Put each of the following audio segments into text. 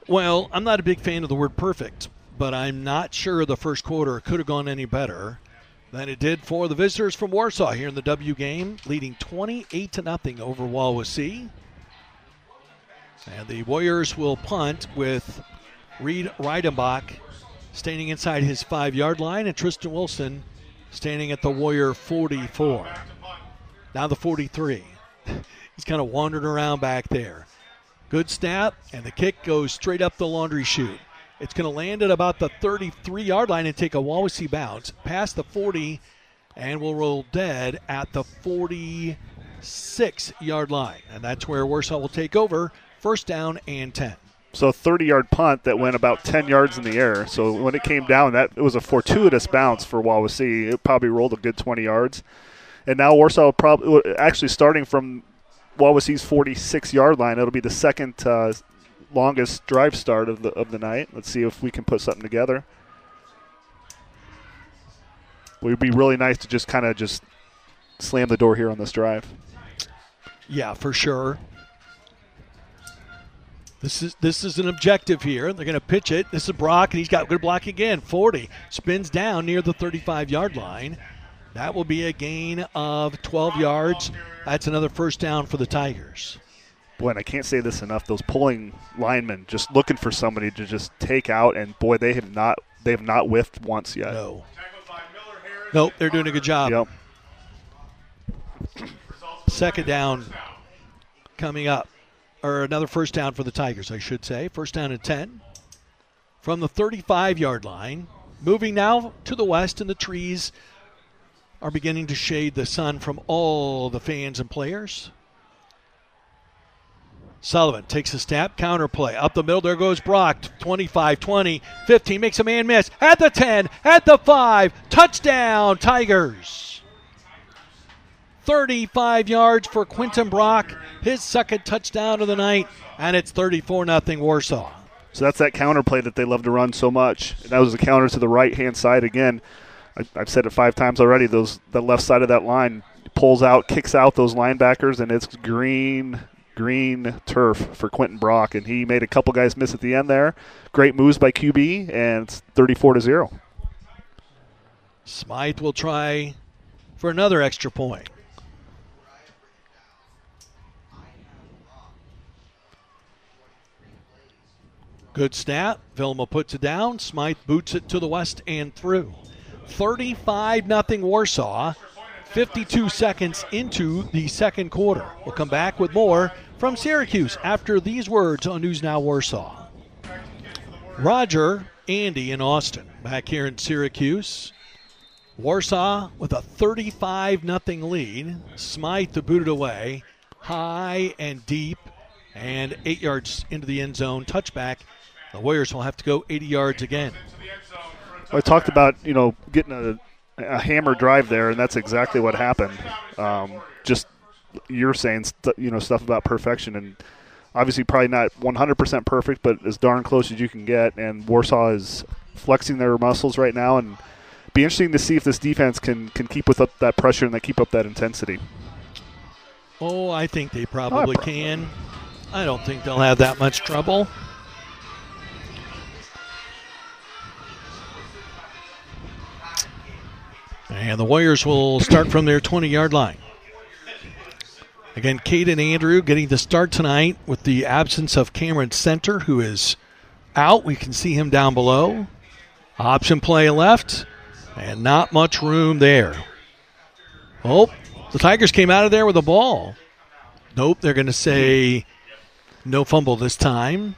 Well, I'm not a big fan of the word perfect, but I'm not sure the first quarter could have gone any better than it did for the visitors from Warsaw here in the W game, leading 28-0 over Wawasee. And the Warriors will punt with Reed Reidenbach standing inside his 5-yard line and Tristan Wilson standing at the Warrior 44. Now the 43. He's kind of wandering around back there. Good snap, and the kick goes straight up the laundry chute. It's going to land at about the 33-yard line and take a Wawasee bounce past the 40 and will roll dead at the 46-yard line. And that's where Warsaw will take over, first down and 10. So a 30-yard punt that went about 10 yards in the air. So when it came down, it was a fortuitous bounce for Wawasee. It probably rolled a good 20 yards. And now Warsaw probably actually starting from Wawasee's 46-yard line. It'll be the second longest drive start of the night. Let's see if we can put something together. It would be really nice to just slam the door here on this drive. Yeah, for sure. This is an objective here. They're going to pitch it. This is Brock, and he's got good block again. 40. Spins down near the 35-yard line. That will be a gain of 12 yards. That's another first down for the Tigers. Boy, and I can't say this enough. Those pulling linemen just looking for somebody to just take out, and boy, they have not whiffed once yet. No. Nope, they're doing a good job. Yep. Second down coming up. Or another first down for the Tigers, I should say. First down and 10 from the 35-yard line. Moving now to the west, and the trees are beginning to shade the sun from all the fans and players. Sullivan takes a snap, counter play. Up the middle, there goes Brock. 25, 20, 15, makes a man miss. At the 10, at the 5, touchdown, Tigers. 35 yards for Quentin Brock, his second touchdown of the night, and it's 34-0 Warsaw. So that's that counter play that they love to run so much. That was a counter to the right-hand side again. I've said it 5 times already. The left side of that line pulls out, kicks out those linebackers, and it's green turf for Quentin Brock. And he made a couple guys miss at the end there. Great moves by QB, and it's 34-0. Smythe will try for another extra point. Good snap. Vilma puts it down. Smythe boots it to the west and through. 35-0 Warsaw. 52 seconds into the second quarter. We'll come back with more from Syracuse after these words on News Now Warsaw. Roger, Andy, and Austin back here in Syracuse. Warsaw with a 35-0 lead. Smythe to boot it away. High and deep. And 8 yards into the end zone. Touchback. The Warriors will have to go 80 yards again. I talked about, getting a hammer drive there, and that's exactly what happened. Just you're saying, stuff about perfection, and obviously probably not 100% perfect, but as darn close as you can get. And Warsaw is flexing their muscles right now, and be interesting to see if this defense can keep with up that pressure and keep up that intensity. Oh, I think they probably can. I don't think they'll have that much trouble. And the Warriors will start from their 20-yard line. Again, Caden Andrew getting the start tonight with the absence of Cameron Center, who is out. We can see him down below. Option play left, and not much room there. Oh, the Tigers came out of there with the ball. Nope, they're going to say no fumble this time.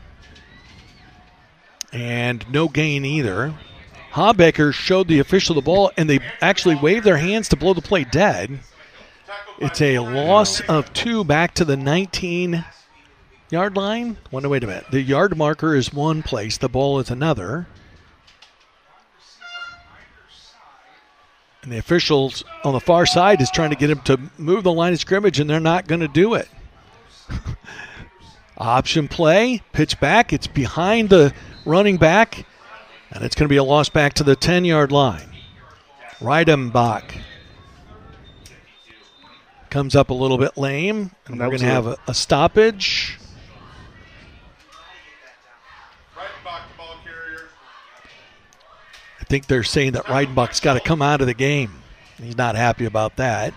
And no gain either. Hobbecker showed the official the ball, and they actually waved their hands to blow the play dead. It's a loss of 2 back to the 19-yard line. Wait a minute. The yard marker is one place. The ball is another. And the officials on the far side is trying to get him to move the line of scrimmage, and they're not going to do it. Option play, pitch back. It's behind the running back. And it's going to be a loss back to the 10-yard line. Reidenbach comes up a little bit lame. And we're going to have a stoppage. I think they're saying that Reidenbach's got to come out of the game. He's not happy about that.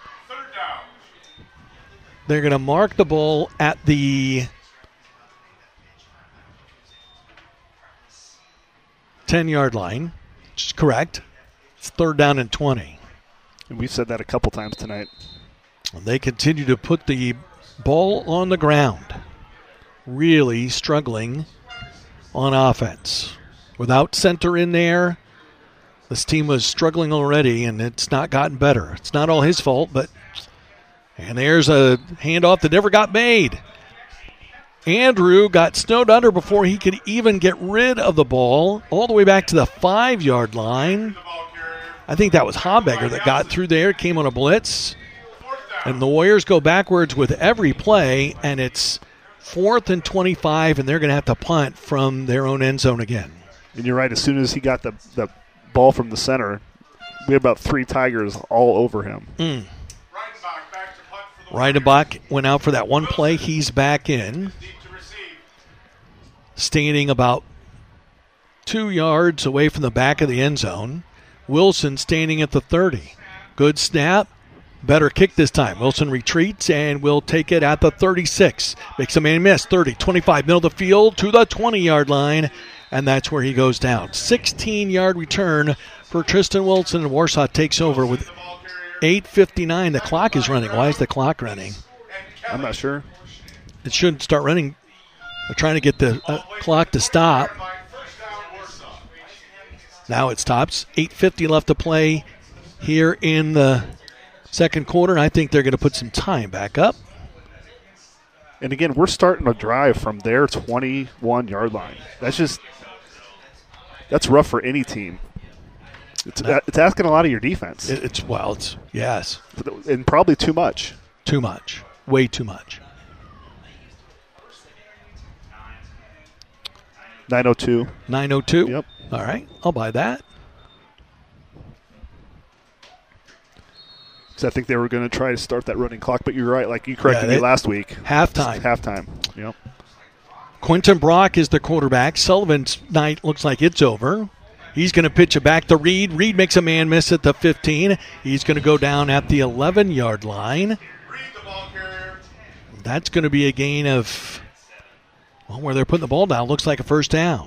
They're going to mark the ball at the 10-yard line, which is correct. It's 3rd down and 20. And we've said that a couple times tonight. And they continue to put the ball on the ground. Really struggling on offense. Without center in there, this team was struggling already, and it's not gotten better. It's not all his fault, but... And there's a handoff that never got made. Andrew got snowed under before he could even get rid of the ball, all the way back to the 5-yard line. I think that was Habegger that got through there, came on a blitz. And the Warriors go backwards with every play, and it's 4th and 25, and they're going to have to punt from their own end zone again. And you're right, as soon as he got the ball from the center, we had about 3 Tigers all over him. Reidenbach went out for that one play. He's back in. Standing about 2 yards away from the back of the end zone. Wilson standing at the 30. Good snap. Better kick this time. Wilson retreats and will take it at the 36. Makes a man miss. 30, 25, middle of the field to the 20-yard line. And that's where he goes down. 16-yard return for Tristan Wilson. And Warsaw takes over with 8:59. The clock is running. Why is the clock running? I'm not sure. It shouldn't start running. They're trying to get the clock to stop. Now it stops. 8:50 left to play here in the second quarter. And I think they're going to put some time back up. And again, we're starting a drive from their 21-yard line. That's rough for any team. It's asking a lot of your defense. Yes. And probably too much. Too much. Way too much. 9:02. 9:02? Yep. All right. I'll buy that. Because I think they were going to try to start that running clock, but you're right. Like you corrected me last week. Halftime. Yep. Quentin Brock is the quarterback. Sullivan's night looks like it's over. He's going to pitch it back to Reed. Reed makes a man miss at the 15. He's going to go down at the 11-yard line. That's going to be a gain of, where they're putting the ball down. Looks like a first down.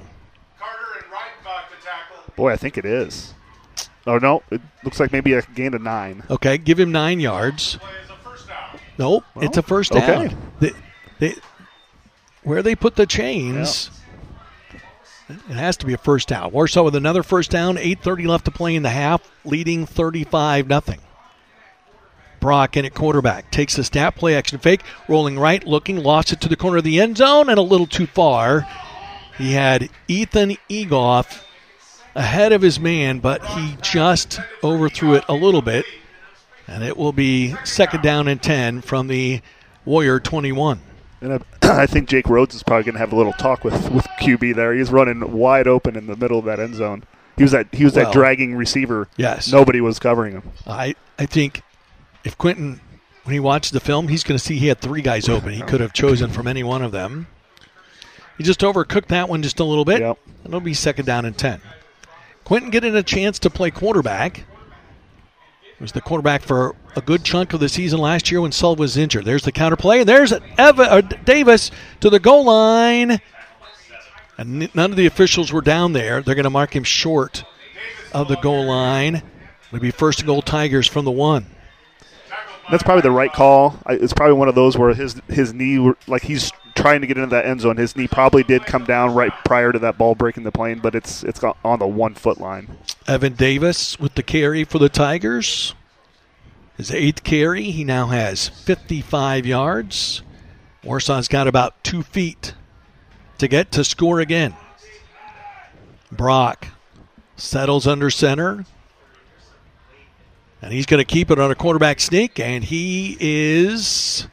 Boy, I think it is. Oh, no. It looks like maybe a gain of 9. Okay, give him 9 yards. Nope, it's a first down. Okay. Where they put the chains... Yeah. It has to be a first down. Warsaw with another first down. 8:30 left to play in the half, leading 35-0. Brock in at quarterback. Takes the snap, play action fake. Rolling right, looking, lost it to the corner of the end zone and a little too far. He had Ethan Egoff ahead of his man, but he just overthrew it a little bit. And it will be 2nd down and 10 from the Warrior 21. And I think Jake Rhodes is probably going to have a little talk with QB there. He's running wide open in the middle of that end zone. He was that dragging receiver. Yes. Nobody was covering him. I think if Quentin, when he watches the film, he's going to see he had 3 guys open. He could have chosen from any one of them. He just overcooked that one just a little bit. Yep. And it'll be 2nd down and 10. Quentin getting a chance to play quarterback. He was the quarterback for a good chunk of the season last year when Sullivan was injured. There's the counter play, and there's Davis to the goal line. And none of the officials were down there. They're going to mark him short of the goal line. It'll be 1st and goal Tigers from the 1. That's probably the right call. It's probably one of those where his knee, like he's trying to get into that end zone. His knee probably did come down right prior to that ball breaking the plane, but it's on the 1-foot line. Evan Davis with the carry for the Tigers. His 8th carry. He now has 55 yards. Warsaw's got about 2 feet to get to score again. Brock settles under center. And he's going to keep it on a quarterback sneak, and he is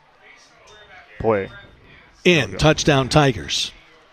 in. Touchdown Tigers.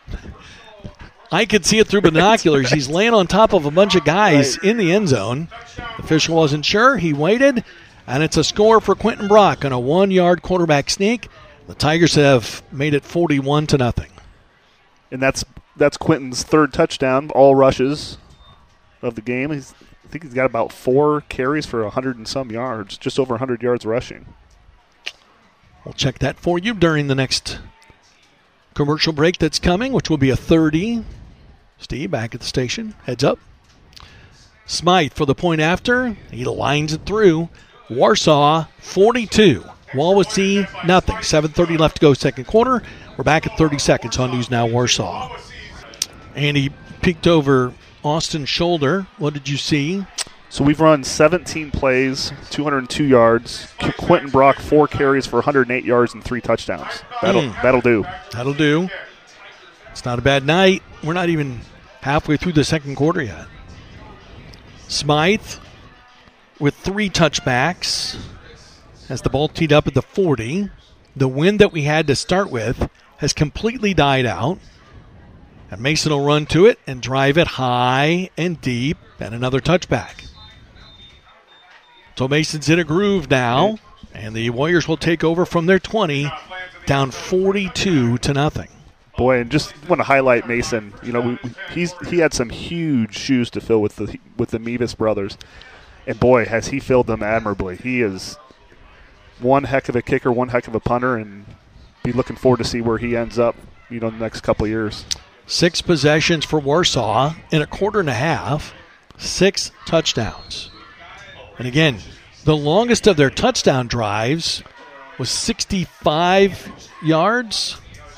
I could see it through binoculars. He's laying on top of a bunch of guys in the end zone. The official wasn't sure. He waited, and it's a score for Quentin Brock on a 1-yard quarterback sneak. The Tigers have made it 41-0. And that's that's Quentin's third touchdown, all rushes of the game. I think he's got about 4 carries for 100 and some yards, just over 100 yards rushing. We'll check that for you during the next commercial break that's coming, which will be a 30. Steve back at the station. Heads up. Smythe for the point after. He lines it through. Warsaw 42. Wawasee nothing. 7:30 left to go second quarter. We're back at 30 seconds on News Now Warsaw. And he peeked over Austin's shoulder. What did you see? So we've run 17 plays, 202 yards. Quentin Brock 4 carries for 108 yards and 3 touchdowns. That'll do. That'll do. It's not a bad night. We're not even halfway through the second quarter yet. Smythe with 3 touchbacks has the ball teed up at the 40. The wind that we had to start with has completely died out. And Mason will run to it and drive it high and deep, and another touchback. So Mason's in a groove now, and the Warriors will take over from their 20, down 42-0. Boy, and just want to highlight Mason. You know, he had some huge shoes to fill with the Mevis brothers, and boy, has he filled them admirably. He is one heck of a kicker, one heck of a punter, and be looking forward to see where he ends up, you know, in the next couple of years. 6 possessions for Warsaw in a quarter and a half, 6 touchdowns. And again, the longest of their touchdown drives was 65 yards,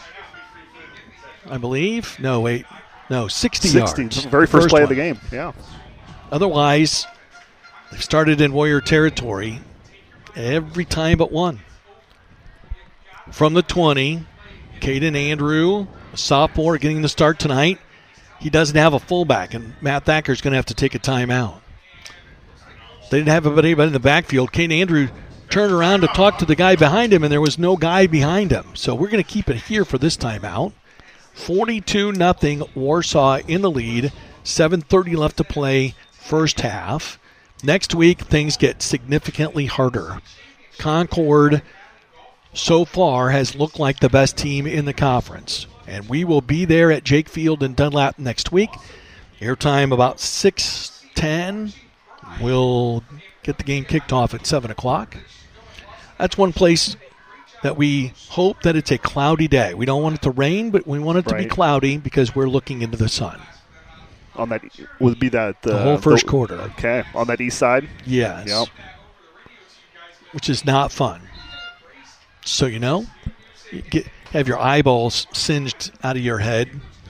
I believe. No, 60 yards. Very first play of the game, yeah. Otherwise, they've started in Warrior territory every time but one. From the 20, Caden Andrew, a sophomore, getting the start tonight. He doesn't have a fullback, and Matt Thacker's going to have to take a timeout. They didn't have anybody in the backfield. Caden Andrew turned around to talk to the guy behind him, and there was no guy behind him. So we're going to keep it here for this timeout. 42-0, Warsaw in the lead. 7:30 left to play first half. Next week, things get significantly harder. Concord, so far, has looked like the best team in the conference. And we will be there at Jake Field in Dunlap next week. Airtime about 6:10. We'll get the game kicked off at 7 o'clock. That's one place that we hope that it's a cloudy day. We don't want it to rain, but we want it to be cloudy because we're looking into the sun. On that would be that the whole first quarter. Okay, on that east side? Yes. Yep. Which is not fun. So, you know, have your eyeballs singed out of your head.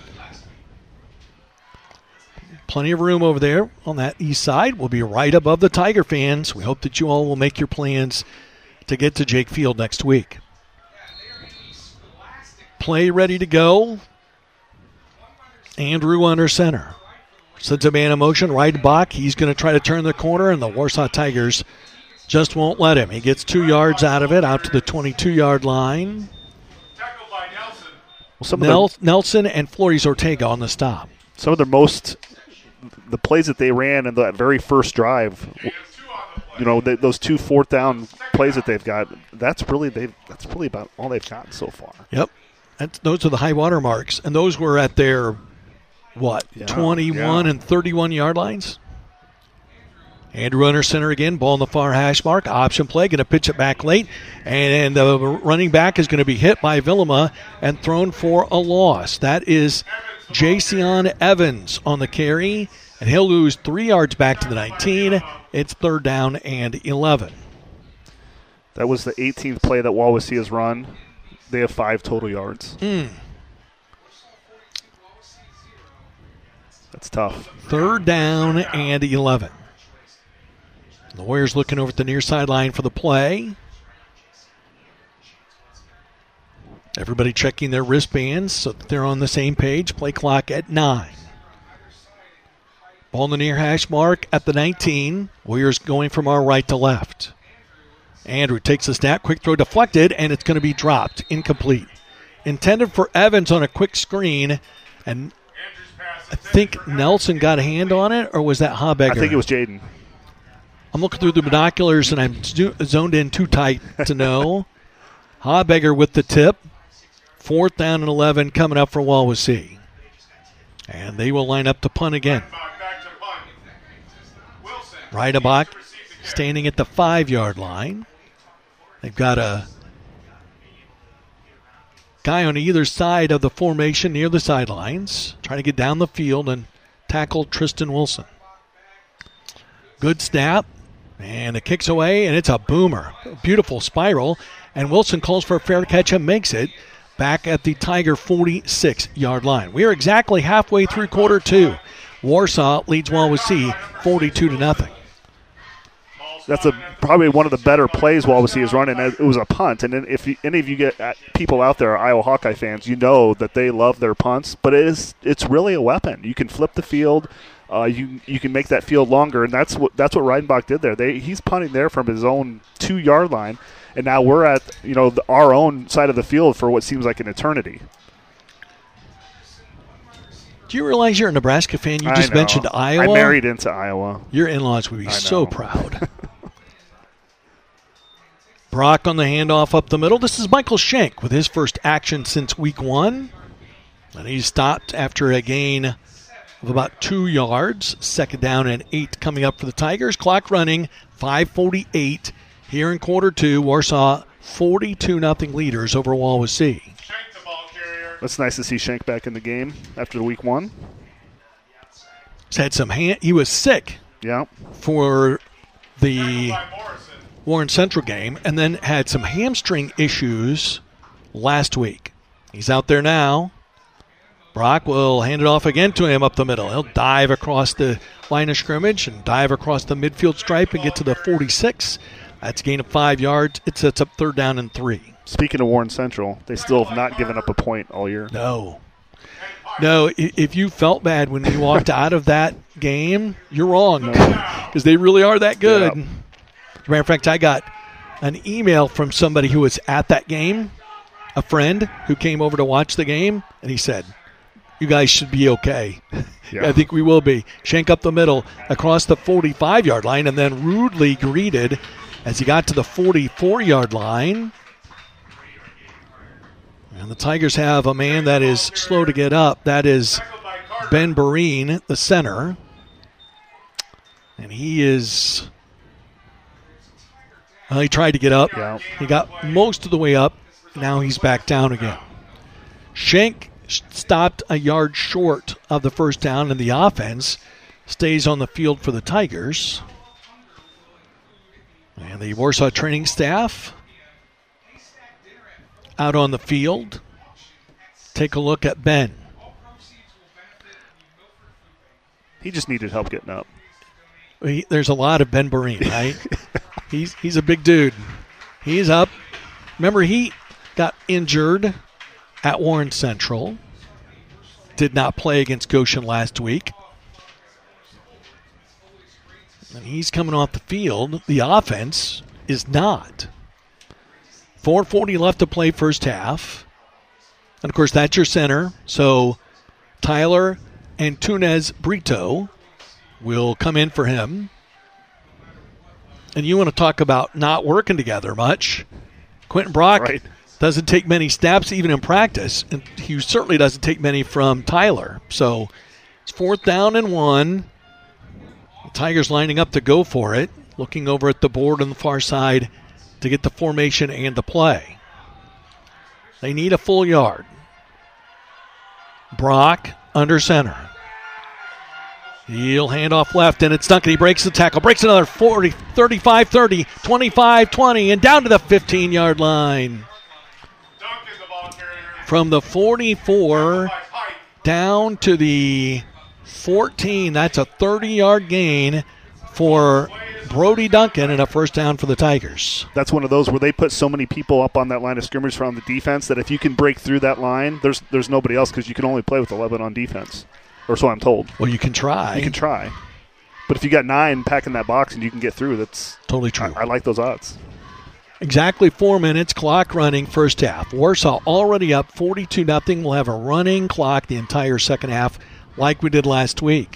Plenty of room over there on that east side. We'll be right above the Tiger fans. We hope that you all will make your plans to get to Jake Field next week. Play ready to go. Andrew under center. Sends a man in motion, right block. He's going to try to turn the corner, and the Warsaw Tigers just won't let him. He gets 2 yards out of it, out to the 22-yard line. Nelson and Flores Ortega on the stop. Some of the plays that they ran in that very first drive, you know, those 2 4th down plays that they've got, that's really about all they've gotten so far. Yep. Those are the high water marks, and those were at their, 21 and 31-yard lines? Andrew under center again, ball in the far hash mark, option play, going to pitch it back late, and the running back is going to be hit by Vilima and thrown for a loss. That is Jason Evans on the carry, and he'll lose 3 yards back to the 19. It's 3rd down and 11. That was the 18th play that Wawasee has run. They have 5 total yards. That's tough. 3rd down and 11. The Warriors looking over at the near sideline for the play. Everybody checking their wristbands so that they're on the same page. Play clock at 9. Ball in the near hash mark at the 19. Warriors going from our right to left. Andrew takes the snap. Quick throw deflected, and it's going to be dropped. Incomplete. Intended for Evans on a quick screen, and I think Nelson got a hand on it, or was that Habegger? I think it was Jaden. I'm looking through the binoculars, and I'm zoned in too tight to know. Habegger with the tip. 4th down and 11 coming up for Wawasee. And they will line up to punt again. Reitenbach standing at the 5-yard line. They've got a guy on either side of the formation near the sidelines, trying to get down the field and tackle Tristan Wilson. Good snap, and it kicks away, and it's a boomer. Beautiful spiral, and Wilson calls for a fair catch and makes it back at the Tiger 46-yard line. We are exactly halfway through quarter 2. Warsaw leads Wawasee 42-0. That's probably one of the better plays Wawasee is running. It was a punt, and if any of you get people out there, Iowa Hawkeye fans, you know that they love their punts. But it's really a weapon. You can flip the field, you can make that field longer, and that's what Reitenbach did there. He's punting there from his own 2-yard line, and now we're at our own side of the field for what seems like an eternity. Do you realize you're a Nebraska fan? You just mentioned Iowa. I married into Iowa. Your in-laws would be so proud. Brock on the handoff up the middle. This is Michael Schenk with his first action since week 1. And he's stopped after a gain of about 2 yards. 2nd down and 8 coming up for the Tigers. Clock running, 5:48 here in quarter 2. Warsaw 42-0 leaders over Wawasee. It's nice to see Schenk back in the game after week 1. He's had he was sick for the Warren Central game and then had some hamstring issues last week. He's out there now. Brock will hand it off again to him up the middle. He'll dive across the line of scrimmage and dive across the midfield stripe and get to the 46. That's a gain of 5 yards. It sets up 3rd down and 3. Speaking of Warren Central, they still have not given up a point all year. No, if you felt bad when you walked out of that game, you're wrong, because they really are that good. Yeah. As a matter of fact, I got an email from somebody who was at that game, a friend who came over to watch the game, and he said, you guys should be okay. Yeah. I think we will be. Schenk up the middle across the 45-yard line and then rudely greeted as he got to the 44-yard line. And the Tigers have a man that is slow to get up. That is Ben Barine, the center. And he tried to get up. Yeah. He got most of the way up. Now he's back down again. Schenk stopped a yard short of the first down, and the offense stays on the field for the Tigers. And the Warsaw training staff out on the field. Take a look at Ben. He just needed help getting up. There's a lot of Ben Barine, right? He's a big dude. He's up. Remember, he got injured at Warren Central. Did not play against Goshen last week. And he's coming off the field. The offense is not. 4:40 left to play first half. And, of course, that's your center. So Tyler Antunes Brito will come in for him. And you want to talk about not working together much. Quentin Brock doesn't take many snaps even in practice. And he certainly doesn't take many from Tyler. So it's 4th down and 1. The Tigers lining up to go for it. Looking over at the board on the far side to get the formation and the play. They need a full yard. Brock under center. He'll hand off left, and it's Duncan. He breaks the tackle. Breaks another 40, 35, 30, 25, 20, and down to the 15-yard line. From the 44 down to the 14. That's a 30-yard gain for Brody Duncan and a first down for the Tigers. That's one of those where they put so many people up on that line of scrimmage from the defense that if you can break through that line, there's nobody else because you can only play with 11 on defense. Or so I'm told. Well, you can try. You can try. But if you got 9 packing that box and you can get through, that's totally true. I like those odds. Exactly 4 minutes, clock running, first half. Warsaw already up 42-0. We'll have a running clock the entire second half like we did last week.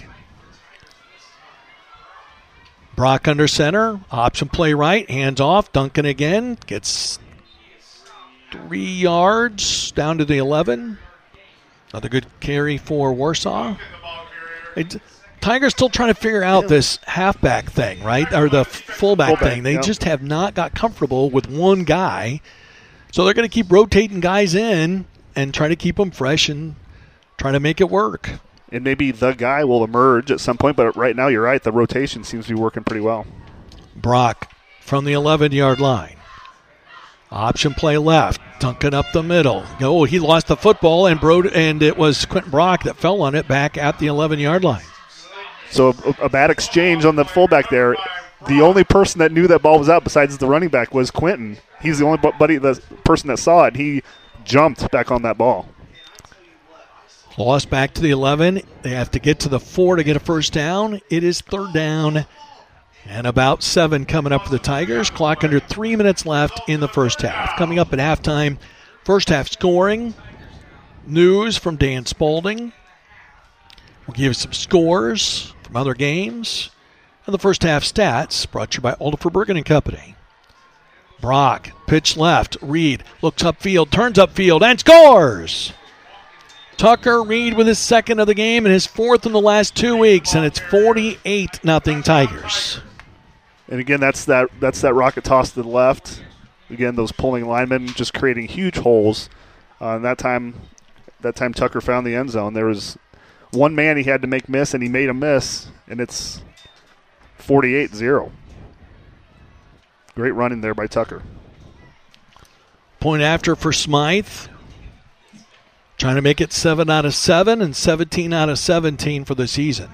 Brock under center, option play right, hands off. Duncan again, gets 3 yards down to the 11. Another good carry for Warsaw. Tigers still trying to figure out this halfback thing, right? Or the fullback thing. They just have not got comfortable with one guy. So they're going to keep rotating guys in and try to keep them fresh and try to make it work. And maybe the guy will emerge at some point, but right now you're right. The rotation seems to be working pretty well. Brock from the 11-yard line. Option play left. Duncan up the middle. Oh, he lost the football, and it was Quentin Brock that fell on it back at the 11-yard line. So a bad exchange on the fullback there. The only person that knew that ball was out besides the running back was Quentin. He's the only the person that saw it. He jumped back on that ball. Lost back to the 11. They have to get to the 4 to get a first down. It is 3rd down and about 7 coming up for the Tigers. Clock under 3 minutes left in the first half. Coming up at halftime, first half scoring. News from Dan Spaulding. We'll give you some scores from other games. And the first half stats brought to you by Alderfer Bergen & Company. Brock, pitch left. Reed looks upfield, turns upfield, and scores! Tucker Reed with his second of the game and his 4th in the last 2 weeks, and it's 48-0 Tigers. And again, that's that rocket toss to the left. Again, those pulling linemen just creating huge holes. And that time Tucker found the end zone. There was one man he had to make miss, and he made a miss, and it's 48-0. Great running there by Tucker. Point after for Smythe. Trying to make it 7 out of 7 and 17 out of 17 for the season.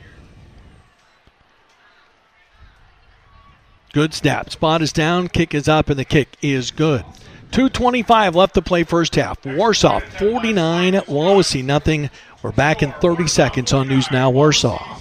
Good snap. Spot is down. Kick is up, and the kick is good. 2:25 left to play first half. Warsaw 49, Wawasee nothing. We're back in 30 seconds on News Now Warsaw.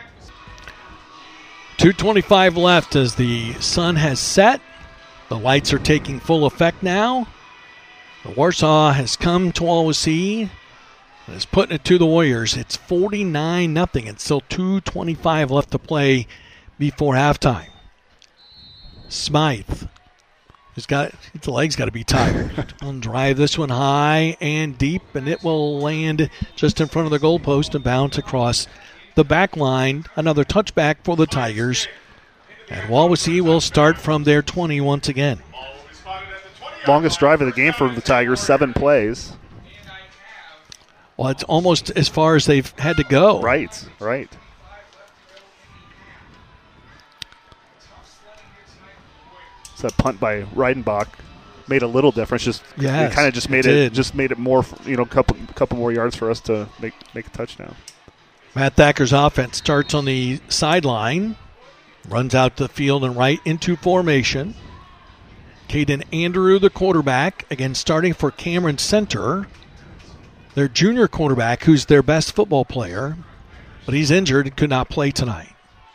2:25 left as the sun has set. The lights are taking full effect now. The Warsaw has come to Wawasee and is putting it to the Warriors. It's 49-0 and still 2:25 left to play before halftime. Smythe. His legs got to be tired. He'll drive this one high and deep, and it will land just in front of the goalpost and bounce across the back line. Another touchback for the Tigers. And Wawasee will start from their 20 once again. Longest drive of the game for the Tigers, 7 plays. Well, it's almost as far as they've had to go. Right. That punt by Reidenbach made a little difference. It kind of just made it more, couple more yards for us to make a touchdown. Matt Thacker's offense starts on the sideline, runs out the field and right into formation. Caden Andrew, the quarterback, again starting for Cameron Center, their junior quarterback, who's their best football player, but he's injured and could not play tonight.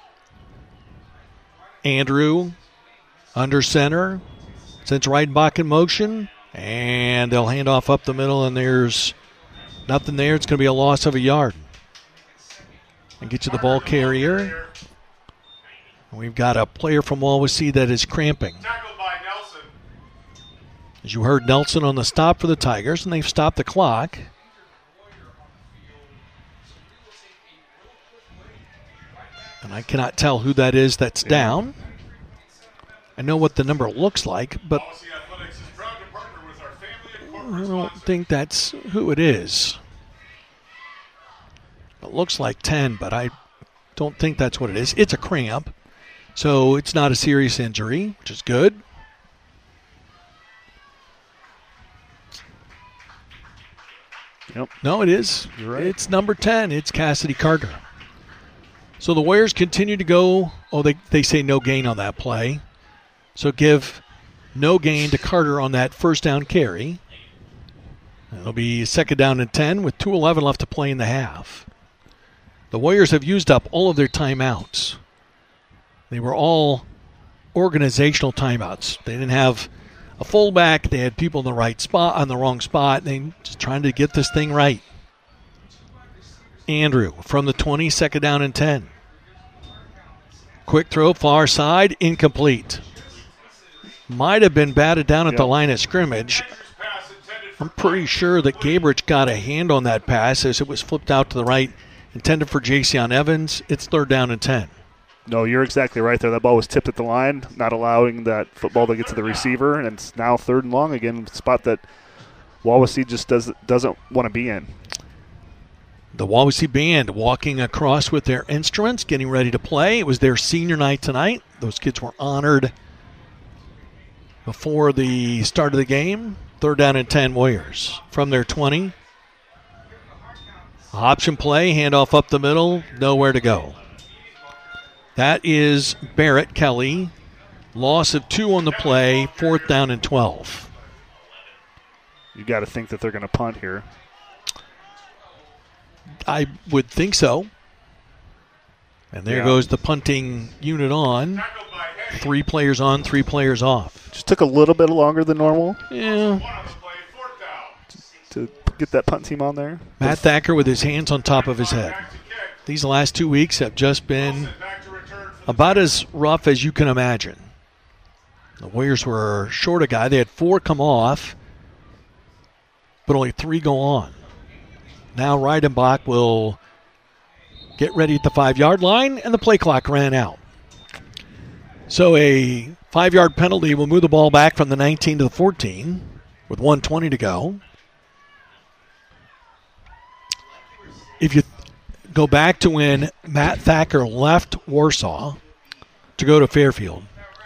Andrew under center, sends Reidenbach in motion, and they'll hand off up the middle, and there's nothing there. It's going to be a loss of a yard. And get you the ball carrier. We've got a player from Wawasee that is cramping. Tackled by Nelson. As you heard, Nelson on the stop for the Tigers, and they've stopped the clock. And I cannot tell who that is that's down. I know what the number looks like, but I don't think that's who it is. It looks like 10, but I don't think that's what it is. It's a cramp, so it's not a serious injury, which is good. Yep. No, it is. You're right. It's number 10. It's Cassidy Carter. So the Warriors continue to go. Oh, they say no gain on that play. So give no gain to Carter on that first down carry. It'll be 2nd down and 10 with 2:11 left to play in the half. The Warriors have used up all of their timeouts. They were all organizational timeouts. They didn't have a fullback. They had people in the right spot, on the wrong spot. They just trying to get this thing right. Andrew from the 20, 2nd down and 10. Quick throw, far side, incomplete. Might have been batted down at the line of scrimmage. I'm pretty sure that Gabrich got a hand on that pass as it was flipped out to the right, intended for Jason Evans. It's 3rd down and 10. No, you're exactly right there. That ball was tipped at the line, not allowing that football to get to the receiver, and it's now 3rd and long again, a spot that Wawasee just doesn't want to be in. The Wawasee band walking across with their instruments, getting ready to play. It was their senior night tonight. Those kids were honored before the start of the game. 3rd down and 10 Warriors from their 20. Option play, handoff up the middle, nowhere to go. That is Barrett Kelly. Loss of 2 on the play, 4th down and 12. You got to think that they're going to punt here. I would think so. And there goes the punting unit on. 3 players on, 3 players off. Just took a little bit longer than normal. Yeah. To get that punt team on there. Matt Thacker with his hands on top of his head. These last 2 weeks have just been about as rough as you can imagine. The Warriors were short a guy. They had 4 come off, but only 3 go on. Now Reidenbach will get ready at the 5-yard line, and the play clock ran out. So a 5-yard penalty will move the ball back from the 19 to the 14 with 1:20 to go. If you go back to when Matt Thacker left Warsaw to go to Fairfield,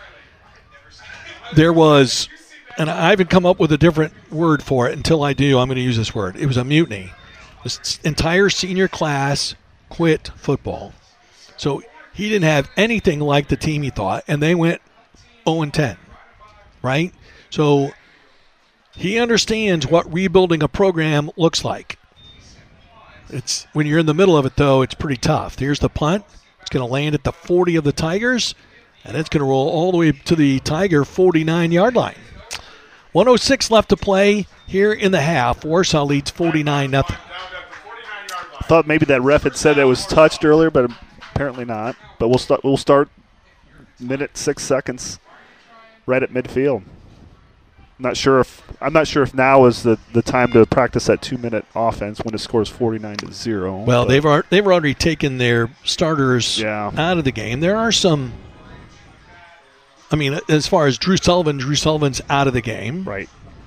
there was, and I haven't come up with a different word for it until I do, I'm going to use this word. It was a mutiny. This entire senior class quit football. So he didn't have anything like the team he thought, and they went 0-10, right? So he understands what rebuilding a program looks like. It's when you're in the middle of it, though, it's pretty tough. Here's the punt. It's going to land at the 40 of the Tigers, and it's going to roll all the way to the Tiger 49-yard line. 1:06 left to play here in the half. Warsaw leads 49-0. I thought maybe that ref had said it was touched earlier, but apparently not. But we'll start minute 6 seconds right at midfield. I'm not sure if now is the time to practice that 2-minute offense when it scores 49-0. Well, they've already taken their starters out of the game. There are some. I mean, as far as Drew Sullivan's out of the game. Right.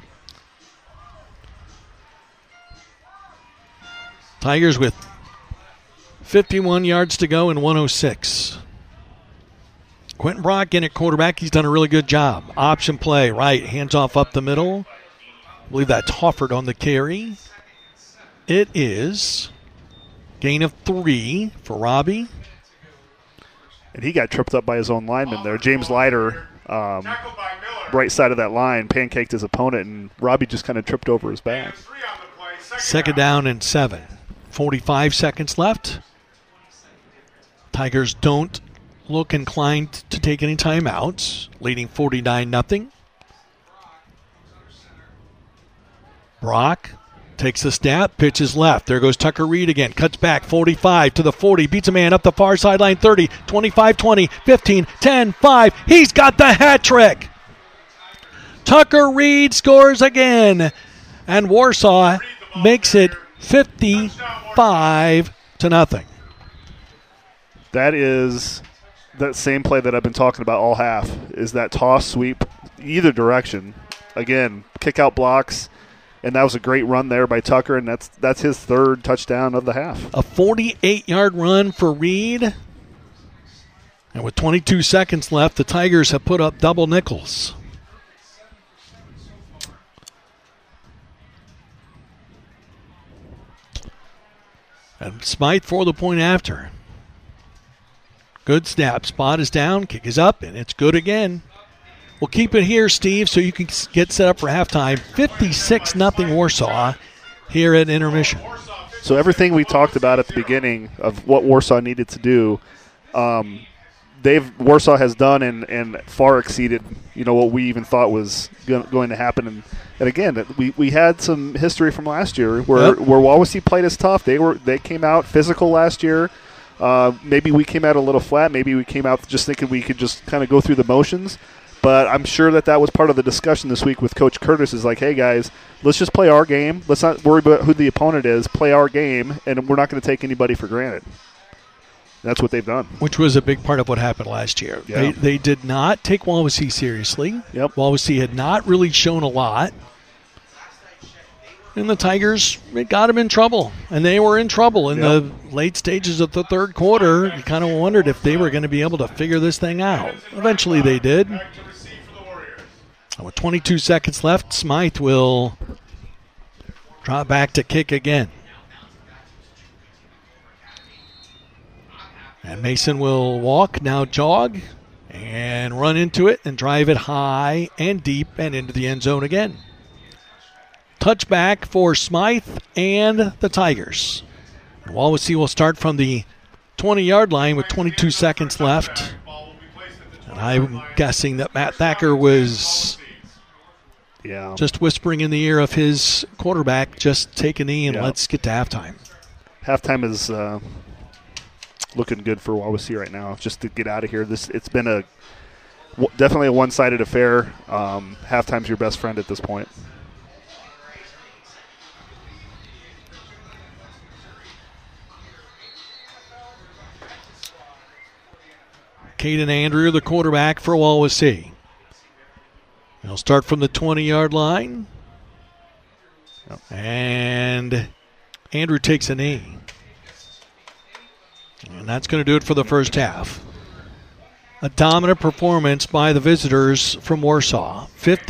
Tigers with 51 yards to go and 1:06. Quentin Brock in at quarterback. He's done a really good job. Option play, right, hands off up the middle. I believe that's Hofford on the carry. It is gain of 3 for Robbie. And he got tripped up by his own lineman there. James Leiter, right side of that line, pancaked his opponent, and Robbie just kind of tripped over his back. 2nd down and 7. 45 seconds left. Tigers don't look inclined to take any timeouts, leading 49-0. Brock takes the snap, pitches left. There goes Tucker Reed again. Cuts back, 45 to the 40. Beats a man up the far sideline, 30, 25, 20, 15, 10, 5. He's got the hat trick. Tucker Reed scores again. And Warsaw makes it 55-0. That is that same play that I've been talking about all half, is that toss sweep either direction. Again, kick out blocks. And that was a great run there by Tucker, and that's his 3rd touchdown of the half. A 48-yard run for Reed. And with 22 seconds left, the Tigers have put up double nickels. And Smythe for the point after. Good snap. Spot is down, kick is up, and it's good again. We'll keep it here, Steve, so you can get set up for halftime. 56-0 Warsaw here at intermission. So everything we talked about at the beginning of what Warsaw needed to do, Warsaw has done and far exceeded, what we even thought was going to happen. And again, we had some history from last year where Wawasee played us tough. They came out physical last year. Maybe we came out a little flat. Maybe we came out just thinking we could just kind of go through the motions. But I'm sure that was part of the discussion this week with Coach Curtis is like, hey, guys, let's just play our game. Let's not worry about who the opponent is. Play our game, and we're not going to take anybody for granted. That's what they've done. Which was a big part of what happened last year. Yeah. They did not take Wawasee seriously. Yep. Wawasee had not really shown a lot. And the Tigers, it got them in trouble. And they were in trouble in the late stages of the third quarter. You kind of wondered if they were going to be able to figure this thing out. Eventually they did. With 22 seconds left, Smythe will drop back to kick again. And Mason will walk, now jog, and run into it and drive it high and deep and into the end zone again. Touchback for Smythe and the Tigers. Wawasee will start from the 20-yard line with 22 seconds left. And I'm guessing that Matt Thacker was just whispering in the ear of his quarterback, just take a knee and let's get to halftime. Halftime is looking good for Wawasee right now, just to get out of here. It's been definitely a one-sided affair. Halftime's your best friend at this point. Caden Andrew, the quarterback for Wawasee. He'll start from the 20-yard line. And Andrew takes a knee. And that's going to do it for the first half. A dominant performance by the visitors from Warsaw.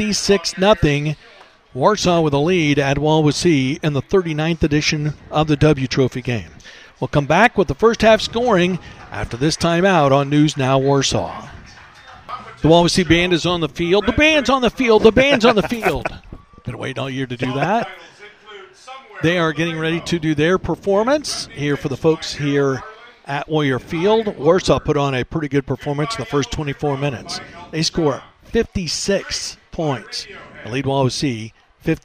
56-0. Warsaw with a lead at Wawasee in the 39th edition of the W Trophy game. We'll come back with the first half scoring after this timeout on News Now Warsaw. The Wawasee band is on the field. The band's on the field. The band's on the field. Been waiting all year to do that. They are getting ready to do their performance here for the folks here at Warrior Field. Warsaw put on a pretty good performance in the first 24 minutes. They score 56 points. The lead Wawasee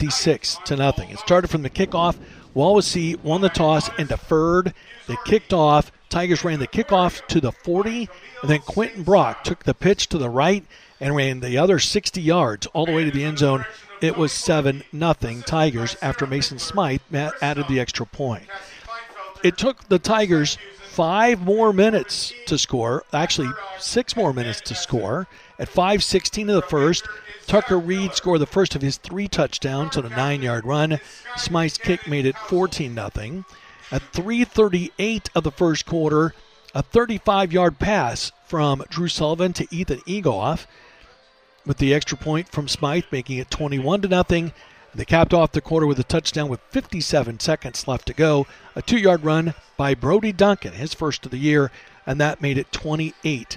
56-0. It started from the kickoff. Wawasee won the toss and deferred. They kicked off. Tigers ran the kickoff to the 40, and then Quentin Brock took the pitch to the right and ran the other 60 yards all the way to the end zone. It was 7-0 Tigers after Mason Smythe added the extra point. It took the Tigers 5 more minutes to score, actually 6 more minutes to score. At 5:16 of the first, Tucker Reed scored the first of his 3 touchdowns on a 9-yard run. Smythe's kick made it 14-0. At 3:38 of the first quarter, a 35-yard pass from Drew Sullivan to Ethan Egoff, with the extra point from Smythe, making it 21-0. They capped off the quarter with a touchdown with 57 seconds left to go. A 2-yard run by Brody Duncan, his first of the year, and that made it 28-0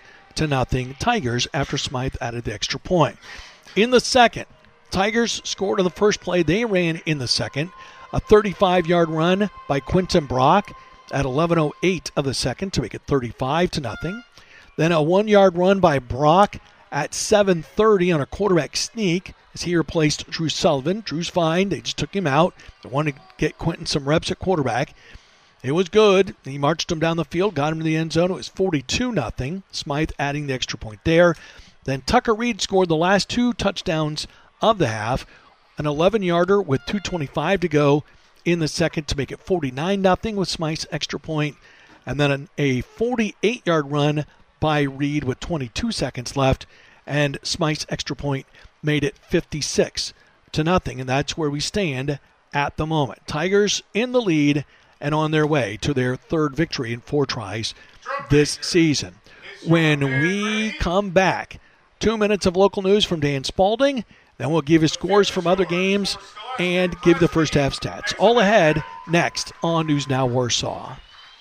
Tigers after Smythe added the extra point. In the second, Tigers scored on the first play they ran in the second. A 35-yard run by Quentin Brock at 11:08 of the second to make it 35-0. Then a 1-yard run by Brock at 7:30 on a quarterback sneak as he replaced Drew Sullivan. Drew's fine. They just took him out. They wanted to get Quentin some reps at quarterback. It was good. He marched him down the field, got him to the end zone. It was 42-0. Smythe adding the extra point there. Then Tucker Reed scored the last 2 touchdowns of the half. An 11-yarder with 2:25 to go in the second to make it 49-0 with Smythe's extra point. And then a 48-yard run by Reed with 22 seconds left. And Smythe's extra point made it 56-0. And that's where we stand at the moment. Tigers in the lead and on their way to their 3rd victory in 4 tries this season. When we come back, 2 minutes of local news from Dan Spalding. Then we'll give you scores from other games and give the first half stats. All ahead next on News Now Warsaw.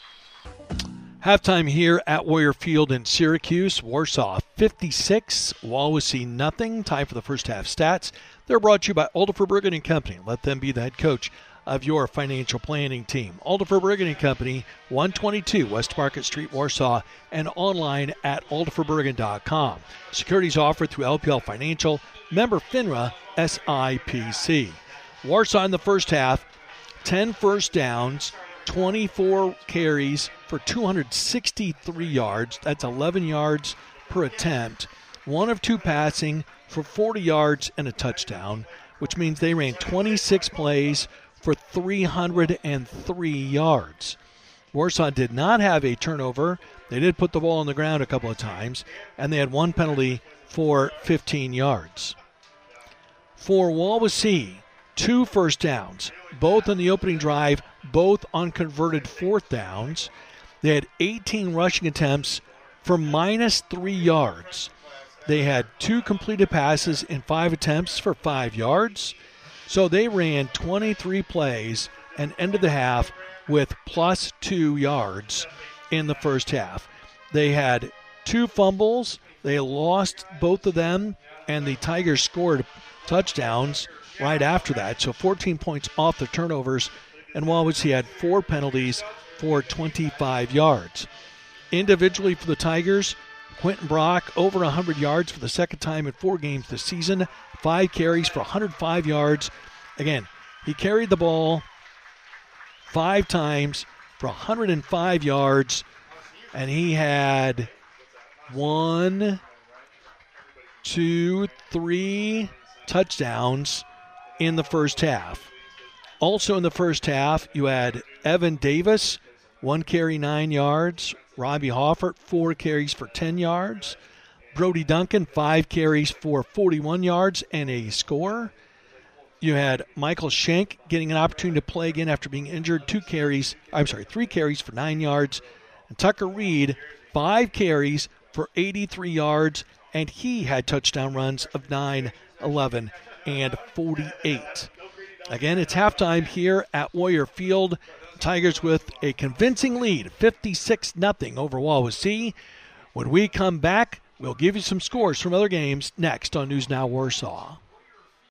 Halftime here at Warrior Field in Syracuse. Warsaw 56, Wawasee nothing. Time for the first half stats. They're brought to you by Alderfer Briggen & Company. Let them be the head coach of your financial planning team. Alderfer Briggen & Company, 122 West Market Street, Warsaw, and online at alderferbriggen.com. Securities offered through LPL Financial, member FINRA, SIPC. Warsaw in the first half, 10 first downs, 24 carries for 263 yards. That's 11 yards per attempt. 1 of 2 passing for 40 yards and a touchdown, which means they ran 26 plays for 303 yards. Warsaw did not have a turnover. They did put the ball on the ground a couple of times, and they had 1 penalty for 15 yards. For Wawasee, 2 first downs, both in the opening drive, both on converted 4th downs. They had 18 rushing attempts for -3 yards. They had 2 completed passes in 5 attempts for 5 yards. So they ran 23 plays and ended the half with +2 yards in the first half. They had 2 fumbles. They lost both of them, and the Tigers scored touchdowns right after that. So 14 points off the turnovers, and Wawasee had 4 penalties for 25 yards. Individually for the Tigers, Quentin Brock over 100 yards for the second time in 4 games this season. 5 carries for 105 yards. Again, he carried the ball 5 times for 105 yards, and he had 1, 2, 3 touchdowns in the first half. Also in the first half, you had Evan Davis, 1 carry, 9 yards. Robbie Hoffert, 4 carries for 10 yards. Brody Duncan, 5 carries for 41 yards and a score. You had Michael Schenk getting an opportunity to play again after being injured. 3 carries for 9 yards. And Tucker Reed, 5 carries for 83 yards, and he had touchdown runs of 9, 11, and 48. Again, it's halftime here at Warrior Field. Tigers with a convincing lead, 56-0 over Wawasee. When we come back, we'll give you some scores from other games next on News Now Warsaw.